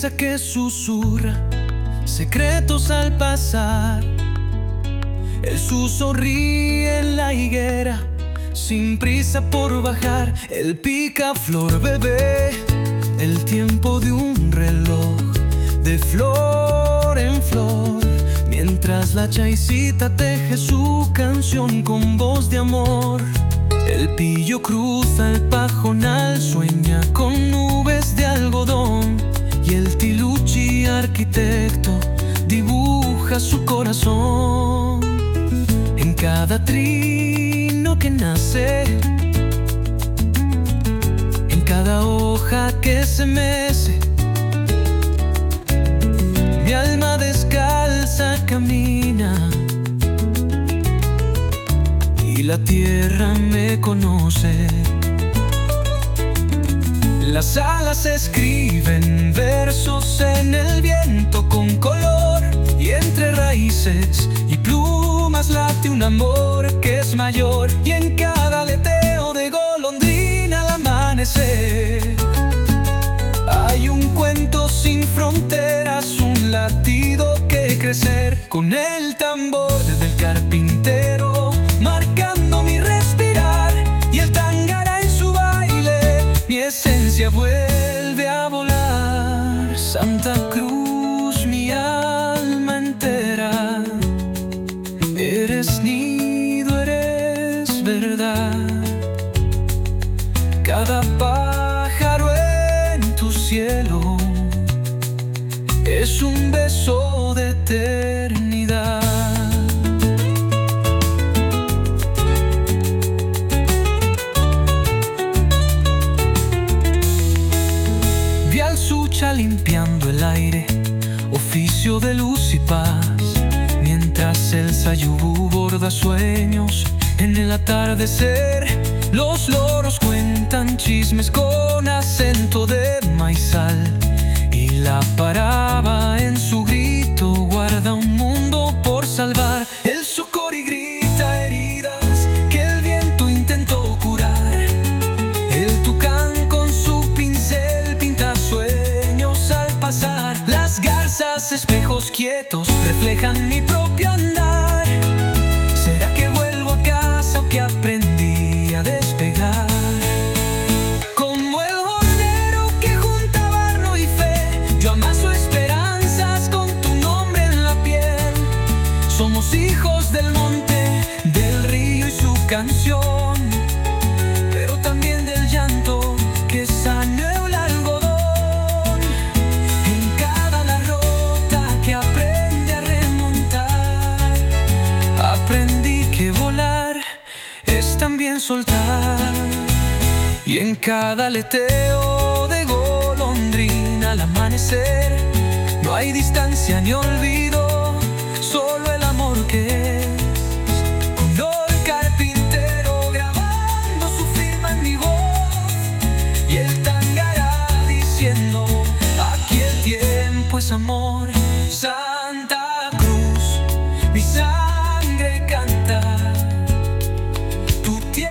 brisa que susurra secretos al pasar. El suso ríe en la higuera, sin prisa por bajar. El picaflor bebé, el tiempo de un reloj, de flor en flor, mientras la chaicita teje su canción con voz de amor. El pillo cruza el pajonal, sueña con nubes de algodón, y el tiluchi arquitecto dibuja su corazón. En cada trino que nace, en cada hoja que se mece, mi alma descalza camina, y la tierra me conoce. Las alas escriben versos en el viento con color, y entre raíces y plumas late un amor que es mayor. Y en cada aleteo de golondrina al amanecer hay un cuento sin fronteras, un latido que crecer. Con el tambor del carpintero marcando mi respirar, y el tangara en su baile, mi esencia vuelve a volar. Santa Cruz, mi alma entera, eres nido, eres verdad. Cada pájaro en tu cielo es un beso de eternidad. Vi al Sucha limpiando el aire, oficio de luz y paz, mientras el sayubú borda sueños en el atardecer. Los loros cuentan chismes con acento de maizal, y la paraba en su grito guarda un mundo por salvar. El socori grita heridas que el viento intentó curar, el tucán con su pincel pinta sueños al pasar. Las garzas, espejos quietos, reflejan mi propio andar. ¿Será que vuelvo a casa o que aprendí a despegar? Como el hornero que junta barro y fe, yo amaso esperanzas con tu nombre en la piel. Somos hijos del monte, del río y su canción, pero también del llanto que saneó el algodón. En cada la rota que aprende a remontar, aprendí que volar es también soltar. Y en cada aleteo de golondrina al amanecer no hay distancia ni olvido, solo el amor que es. Con el carpintero grabando su firma en mi voz, y el tangara diciendo: aquí el tiempo es amor.